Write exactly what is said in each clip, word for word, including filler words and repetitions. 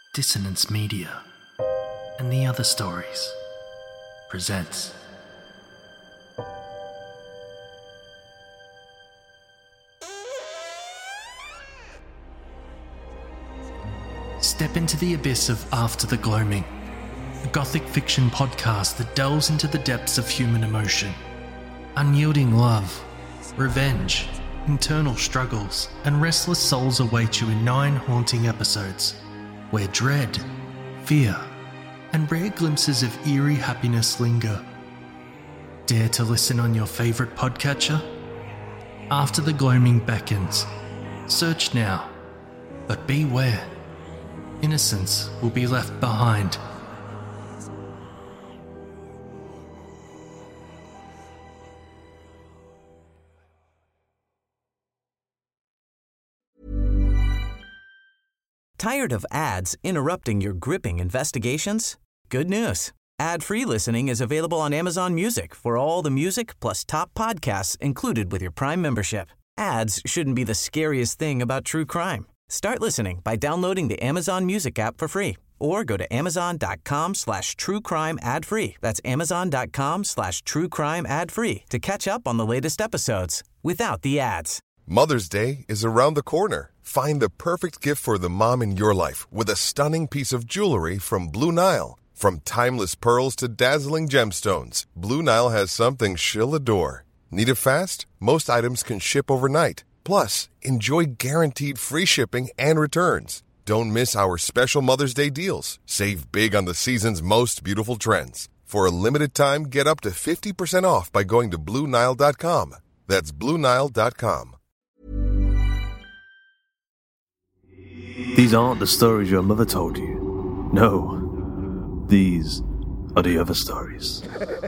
Dissonance Media and the Other Stories presents Step into the abyss of After the Gloaming, a gothic fiction podcast that delves into the depths of human emotion. Unyielding love, revenge, internal struggles, and restless souls await you in nine haunting episodes, where dread, fear, and rare glimpses of eerie happiness linger. Dare to listen on your favourite podcatcher? After the Gloaming beckons. Search now, but beware. Innocence will be left behind. Tired of ads interrupting your gripping investigations? Good news. Ad-free listening is available on Amazon Music for all the music plus top podcasts included with your Prime membership. Ads shouldn't be the scariest thing about true crime. Start listening by downloading the Amazon Music app for free or go to amazon.com slash true crime ad free. That's amazon.com slash true crime ad free to catch up on the latest episodes without the ads. Mother's Day is around the corner. Find the perfect gift for the mom in your life with a stunning piece of jewelry from Blue Nile. From timeless pearls to dazzling gemstones, Blue Nile has something she'll adore. Need it fast? Most items can ship overnight. Plus, enjoy guaranteed free shipping and returns. Don't miss our special Mother's Day deals. Save big on the season's most beautiful trends. For a limited time, get up to fifty percent off by going to Blue Nile dot com. That's Blue Nile dot com. These aren't the stories your mother told you. No, these are the other stories.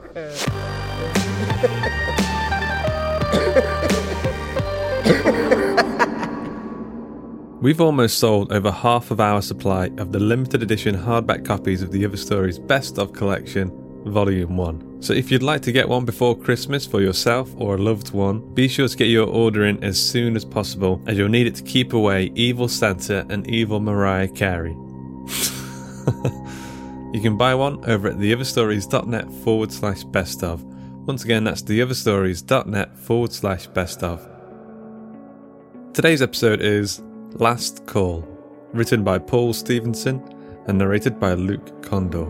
We've almost sold over half of our supply of the limited edition hardback copies of the Other Stories Best of Collection, Volume one. So if you'd like to get one before Christmas for yourself or a loved one, be sure to get your order in as soon as possible, as you'll need it to keep away evil Santa and evil Mariah Carey. You can buy one over at theotherstories.net forward slash best of. Once again, that's theotherstories.net forward slash best of. Today's episode is Last Call, written by Paul Stevenson and narrated by Luke Condor.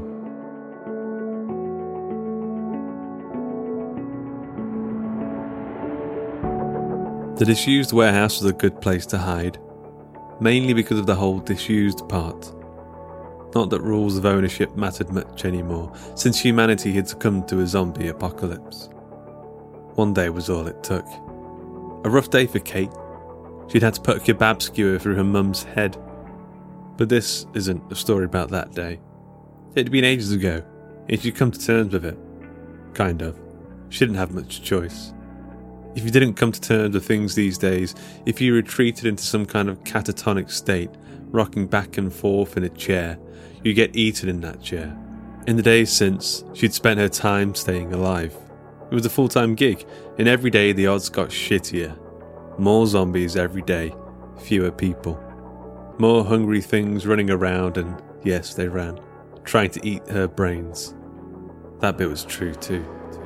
The disused warehouse was a good place to hide, mainly because of the whole disused part. Not that rules of ownership mattered much anymore, since humanity had succumbed to a zombie apocalypse. One day was all it took. A rough day for Kate. She'd had to put a kebab skewer through her mum's head. But this isn't a story about that day. It had been ages ago, and she'd come to terms with it. Kind of. She didn't have much choice. If you didn't come to terms with things these days, if you retreated into some kind of catatonic state, rocking back and forth in a chair, you get eaten in that chair. In the days since, she'd spent her time staying alive. It was a full-time gig, and every day the odds got shittier. More zombies every day, fewer people. More hungry things running around, and yes, they ran, trying to eat her brains. That bit was true too.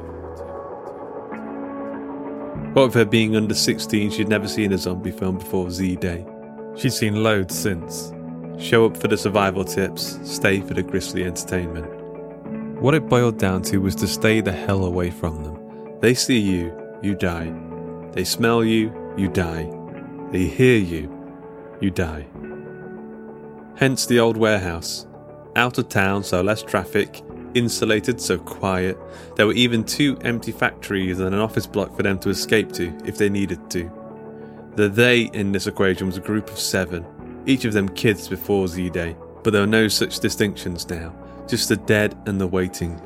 What with her being under sixteen, she'd never seen a zombie film before Z-Day. She'd seen loads since. Show up for the survival tips, stay for the grisly entertainment. What it boiled down to was to stay the hell away from them. They see you, you die. They smell you, you die. They hear you, you die. Hence the old warehouse. Out of town, so less traffic. Insulated, so quiet. There were even two empty factories and an office block for them to escape to if they needed to. The they in this equation was a group of seven, each of them kids before Z-Day, but there were no such distinctions now, just the dead and the waiting.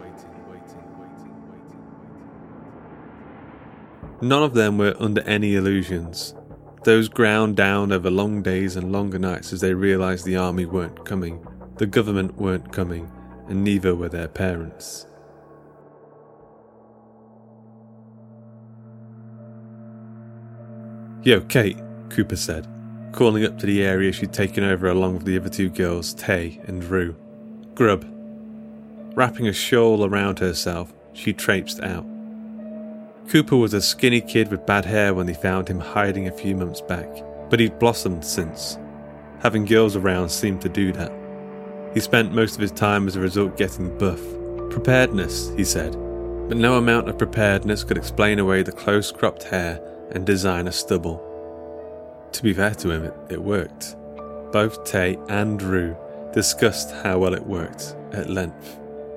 None of them were under any illusions. Those ground down over long days and longer nights as they realised the army weren't coming, the government weren't coming, and neither were their parents. "Yo, Kate," Cooper said. calling up to the area she'd taken over along with the other two girls, Tay and Rue. Grub. Wrapping a shawl around herself, she traipsed out. Cooper was a skinny kid with bad hair when they found him hiding a few months back, but he'd blossomed since. Having girls around seemed to do that. He spent most of his time as a result getting buff. Preparedness, he said, but no amount of preparedness could explain away the close-cropped hair and designer stubble. To be fair to him, it, it worked. Both Tay and Rue discussed how well it worked at length.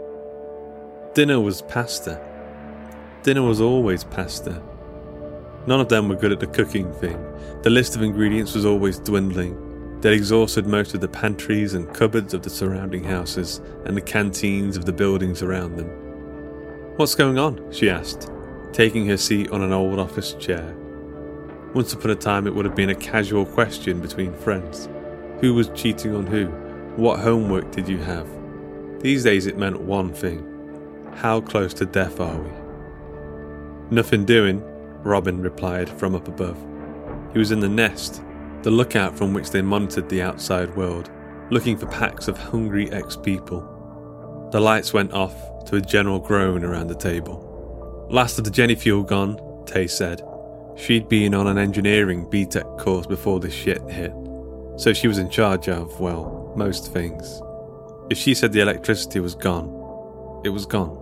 Dinner was pasta. Dinner was always pasta. None of them were good at the cooking thing. The list of ingredients was always dwindling. They'd exhausted most of the pantries and cupboards of the surrounding houses and the canteens of the buildings around them. "What's going on?" she asked, taking her seat on an old office chair. Once upon a time it would have been a casual question between friends. Who was cheating on who? What homework did you have? These days it meant one thing. How close to death are we? "Nothing doing," Robin replied from up above. He was in the nest, the lookout from which they monitored the outside world, looking for packs of hungry ex-people. The lights went off to a general groan around the table. "Last of the Jenny fuel gone," Tay said. She'd been on an engineering B Tech course before this shit hit, so she was in charge of, well, most things. If she said the electricity was gone, it was gone.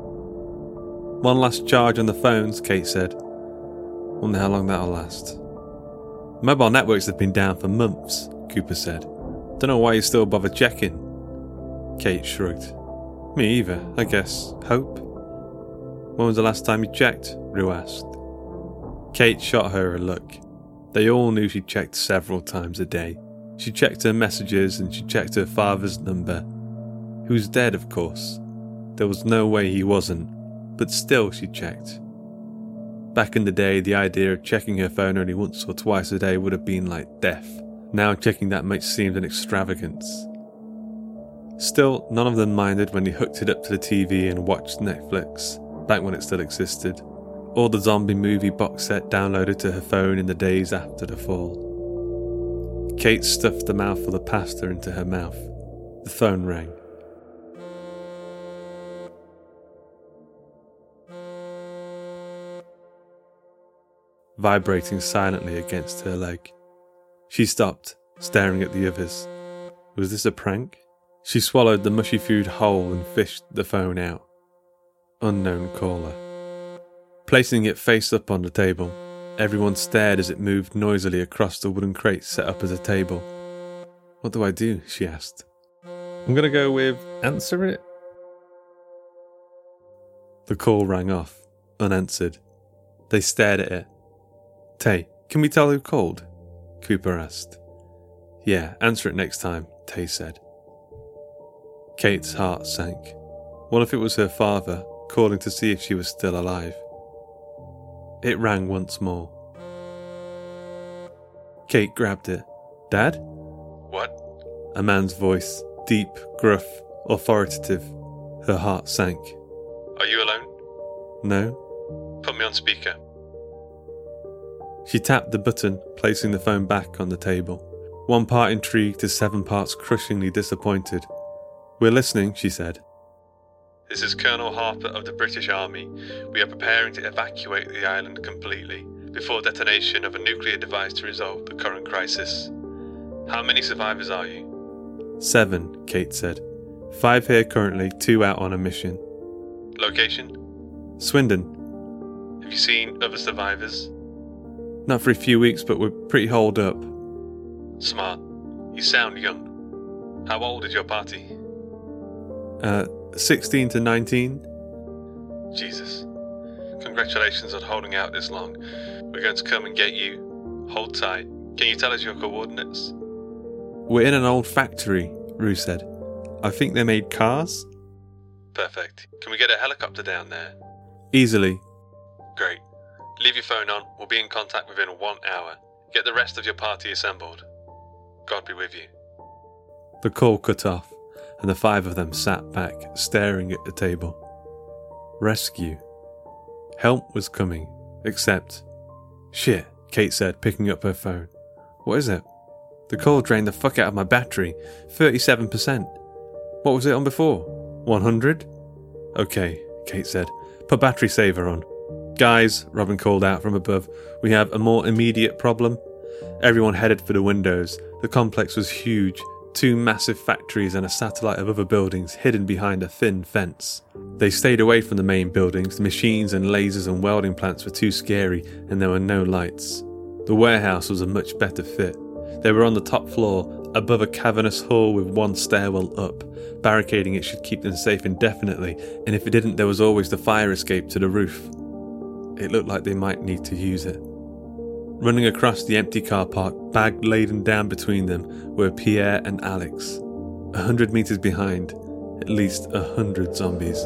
"One last charge on the phones," Kate said. "Wonder how long that'll last." "Mobile networks have been down for months," Cooper said. "Don't know why you still bother checking." Kate shrugged. "Me either, I guess. Hope." "When was the last time you checked?" Rue asked. Kate shot her a look. They all knew she checked several times a day. She checked her messages and she checked her father's number. He was dead, of course. There was no way he wasn't, but still she checked. Back in the day, the idea of checking her phone only once or twice a day would have been like death. Now checking that much seemed an extravagance. Still, none of them minded when he hooked it up to the T V and watched Netflix, back when it still existed, or the zombie movie box set downloaded to her phone in the days after the fall. Kate stuffed a mouthful of pasta into her mouth. The phone rang. Vibrating silently against her leg. She stopped, staring at the others. Was this a prank? She swallowed the mushy food whole and fished the phone out. Unknown caller. Placing it face up on the table, everyone stared as it moved noisily across the wooden crate set up as a table. "What do I do?" she asked. "I'm gonna go with answer it." The call rang off, unanswered. They stared at it. "Tay, can we tell who called?" Cooper asked. "Yeah, answer it next time," Tay said. Kate's heart sank. What if it was her father, calling to see if she was still alive? It rang once more. Kate grabbed it. "Dad?" "What?" A man's voice, deep, gruff, authoritative. Her heart sank. "Are you alone?" "No." "Put me on speaker." She tapped the button, placing the phone back on the table. One part intrigued to seven parts crushingly disappointed. "We're listening," she said. "This is Colonel Harper of the British Army. We are preparing to evacuate the island completely before detonation of a nuclear device to resolve the current crisis. How many survivors are you?" Seven, Kate said. Five here currently, two out on a mission. "Location?" Swindon. "Have you seen other survivors?" "Not for a few weeks, but we're pretty holed up." "Smart. You sound young. How old is your party?" Uh, sixteen to nineteen. "Jesus. Congratulations on holding out this long. We're going to come and get you. Hold tight. Can you tell us your coordinates?" "We're in an old factory," Rue said. "I think they made cars?" "Perfect. Can we get a helicopter down there?" "Easily." "Great. Leave your phone on. We'll be in contact within one hour. Get the rest of your party assembled. God be with you." The call cut off, and the five of them sat back, staring at the table. Rescue. Help was coming, except... "Shit," Kate said, picking up her phone. "What is it? The cold drained the fuck out of my battery. thirty-seven percent. What was it on before? one hundred? Okay, Kate said. Put battery saver on. Guys, Robin called out from above, we have a more immediate problem. Everyone headed for the windows. The complex was huge. Two massive factories and a satellite of other buildings hidden behind a thin fence. They stayed away from the main buildings. The machines and lasers and welding plants were too scary and there were no lights. The warehouse was a much better fit. They were on the top floor, above a cavernous hall with one stairwell up. Barricading it should keep them safe indefinitely, and if it didn't, there was always the fire escape to the roof. It looked like they might need to use it. Running across the empty car park, bag laden down between them, were Pierre and Alex. A hundred metres behind, at least a hundred zombies.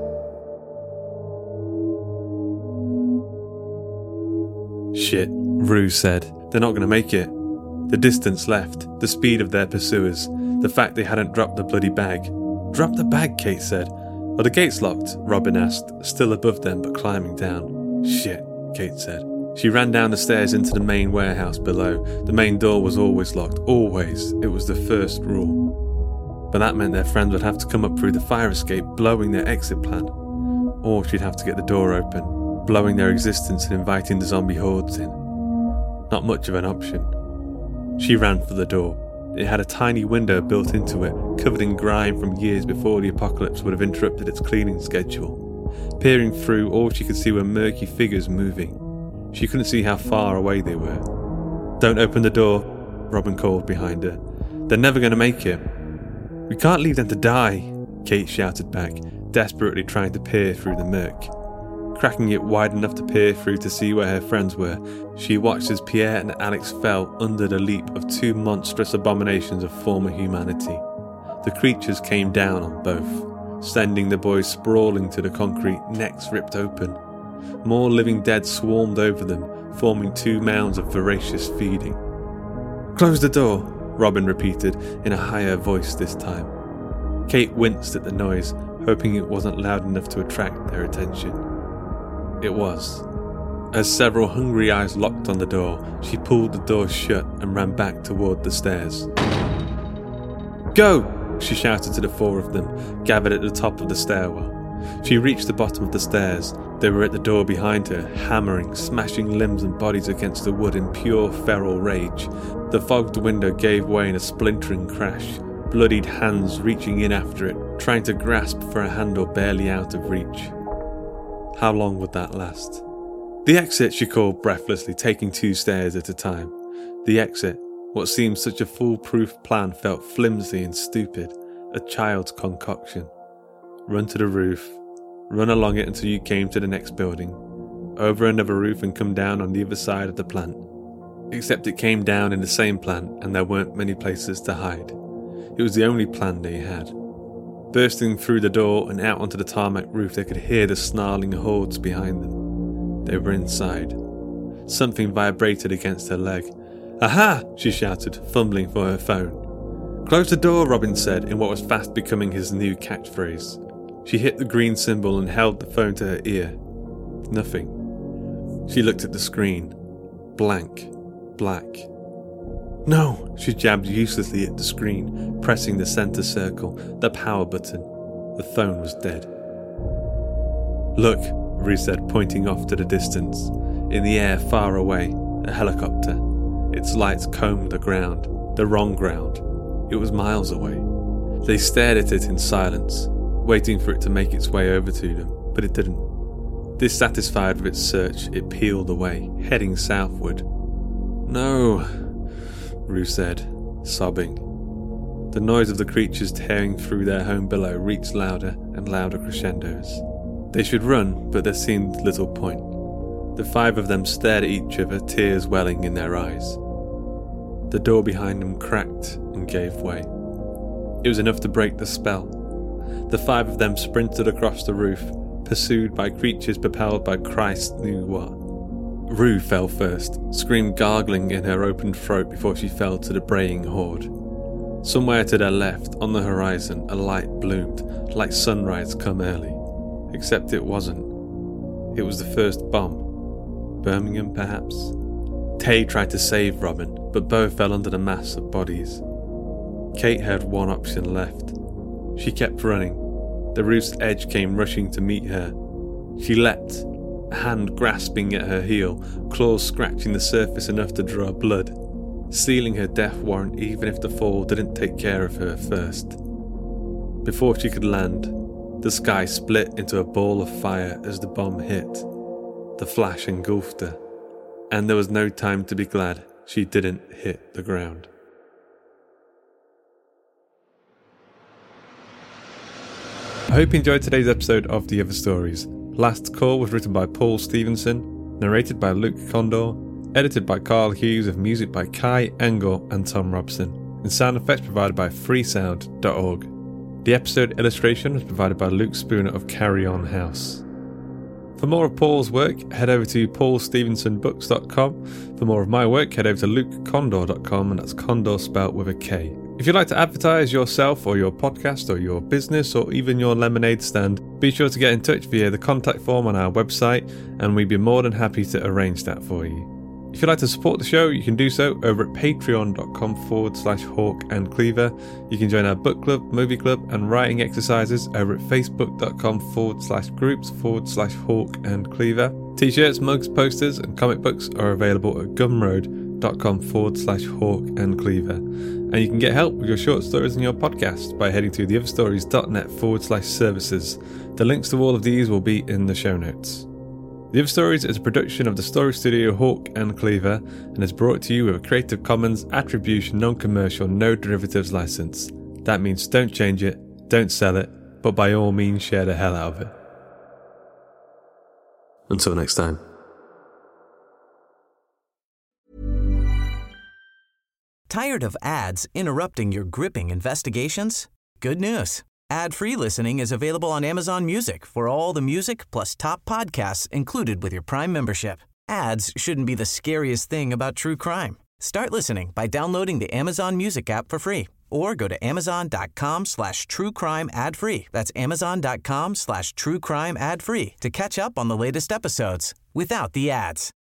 Shit, Rue said. They're not going to make it. The distance left, the speed of their pursuers, the fact they hadn't dropped the bloody bag. Drop the bag, Kate said. Are the gates locked? Robin asked, still above them but climbing down. Shit, Kate said. She ran down the stairs into the main warehouse below. The main door was always locked, always. It was the first rule. But that meant their friends would have to come up through the fire escape, blowing their exit plan. Or she'd have to get the door open, blowing their existence and inviting the zombie hordes in. Not much of an option. She ran for the door. It had a tiny window built into it, covered in grime from years before the apocalypse would have interrupted its cleaning schedule. Peering through, all she could see were murky figures moving. She couldn't see how far away they were. Don't open the door, Robin called behind her. They're never going to make it. We can't leave them to die, Kate shouted back, desperately trying to peer through the murk. Cracking it wide enough to peer through to see where her friends were, she watched as Pierre and Alex fell under the leap of two monstrous abominations of former humanity. The creatures came down on both, sending the boys sprawling to the concrete, necks ripped open. More living dead swarmed over them, forming two mounds of voracious feeding. Close the door, Robin repeated, in a higher voice this time. Kate winced at the noise, hoping it wasn't loud enough to attract their attention. It was. As several hungry eyes locked on the door, she pulled the door shut and ran back toward the stairs. Go! She shouted to the four of them, gathered at the top of the stairwell. She reached the bottom of the stairs. They were at the door behind her, hammering, smashing limbs and bodies against the wood in pure feral rage. The fogged window gave way in a splintering crash, bloodied hands reaching in after it, trying to grasp for a handle barely out of reach. How long would that last? The exit, she called breathlessly, taking two stairs at a time. The exit. What seemed such a foolproof plan felt flimsy and stupid, a child's concoction. Run to the roof, run along it until you came to the next building, over another roof and come down on the other side of the plant. Except it came down in the same plant and there weren't many places to hide. It was the only plan they had. Bursting through the door and out onto the tarmac roof, they could hear the snarling hordes behind them. They were inside. Something vibrated against her leg. Aha! She shouted, fumbling for her phone. Close the door, Robin said, in what was fast becoming his new catchphrase. She hit the green symbol and held the phone to her ear. Nothing. She looked at the screen. Blank. Black. No! She jabbed uselessly at the screen, pressing the centre circle, the power button. The phone was dead. Look, Rue said, pointing off to the distance. In the air far away, a helicopter. Its lights combed the ground, the wrong ground. It was miles away. They stared at it in silence, waiting for it to make its way over to them, but it didn't. Dissatisfied with its search, it peeled away, heading southward. No, Rue said, sobbing. The noise of the creatures tearing through their home below reached louder and louder crescendos. They should run, but there seemed little point. The five of them stared at each other, tears welling in their eyes. The door behind them cracked and gave way. It was enough to break the spell. The five of them sprinted across the roof, pursued by creatures propelled by Christ knew what. Rue fell first, screamed gargling in her open throat before she fell to the braying horde. Somewhere to their left, on the horizon, a light bloomed, like sunrise come early. Except it wasn't. It was the first bomb. Birmingham, perhaps? Tay tried to save Robin, but Bo fell under the mass of bodies. Kate had one option left. She kept running. The roof's edge came rushing to meet her. She leapt, a hand grasping at her heel, claws scratching the surface enough to draw blood, sealing her death warrant even if the fall didn't take care of her first. Before she could land, the sky split into a ball of fire as the bomb hit. The flash engulfed her, and there was no time to be glad she didn't hit the ground. I hope you enjoyed today's episode of The Other Stories. Last Call was written by Paul Stevenson, narrated by Luke Condor, edited by Carl Hughes, with music by Kai Engel and Tom Robson, and sound effects provided by freesound dot org. The episode illustration was provided by Luke Spooner of Carry On House. For more of Paul's work, head over to paul stevenson books dot com. For more of my work, head over to luke condor dot com, and that's Condor spelt with a K. If you'd like to advertise yourself or your podcast or your business or even your lemonade stand, be sure to get in touch via the contact form on our website, and we'd be more than happy to arrange that for you. If you'd like to support the show, you can do so over at patreon.com forward slash hawk and cleaver. You can join our book club, movie club and writing exercises over at facebook.com forward slash groups forward slash hawk and cleaver. T-shirts, mugs, posters and comic books are available at gumroad.com forward slash hawk and cleaver. And you can get help with your short stories and your podcast by heading to theotherstories.net forward slash services. The links to all of these will be in the show notes. The Other Stories is a production of the story studio Hawk and Cleaver and is brought to you with a Creative Commons Attribution Non-Commercial No Derivatives license. That means don't change it, don't sell it, but by all means share the hell out of it. Until next time. Tired of ads interrupting your gripping investigations? Good news. Ad-free listening is available on Amazon Music for all the music plus top podcasts included with your Prime membership. Ads shouldn't be the scariest thing about true crime. Start listening by downloading the Amazon Music app for free or go to amazon.com slash true crime ad free. That's amazon.com slash true crime ad free to catch up on the latest episodes without the ads.